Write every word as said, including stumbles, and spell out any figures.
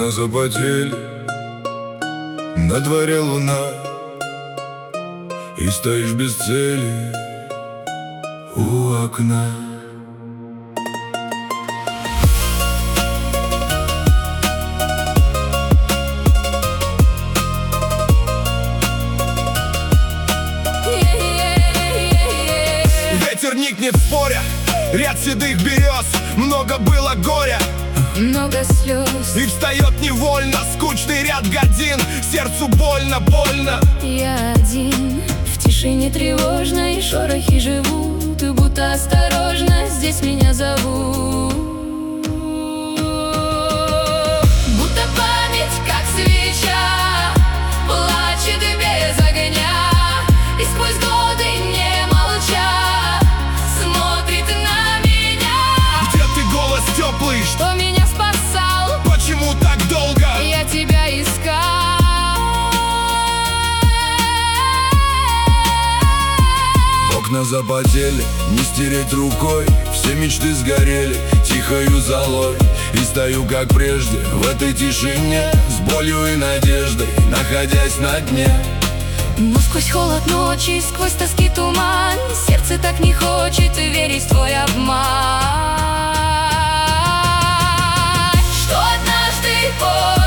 Окна запотели, на дворе луна, и стоишь без цели у окна. Ветер никнет в поле, ряд седых берез, много было горя, много слез, и встает невольно скучный ряд годин. Сердцу больно, больно. Я один, в тишине тревожно, и шорохи живут, и будто осторожно здесь меня зовут. Будто память, как свеча, плачет без огня, и сквозь годы не молча смотрит на меня. Где ты, голос теплый, что Что меня спасал, почему так долго? я тебя искал. Окна запотели, не стереть рукой, все мечты сгорели тихою золой. И стою, как прежде, в этой тишине, с болью и надеждой, находясь на дне. Но сквозь холод ночи, сквозь тоски туман, сердце так не хочет верить в твой обман, что однажды позже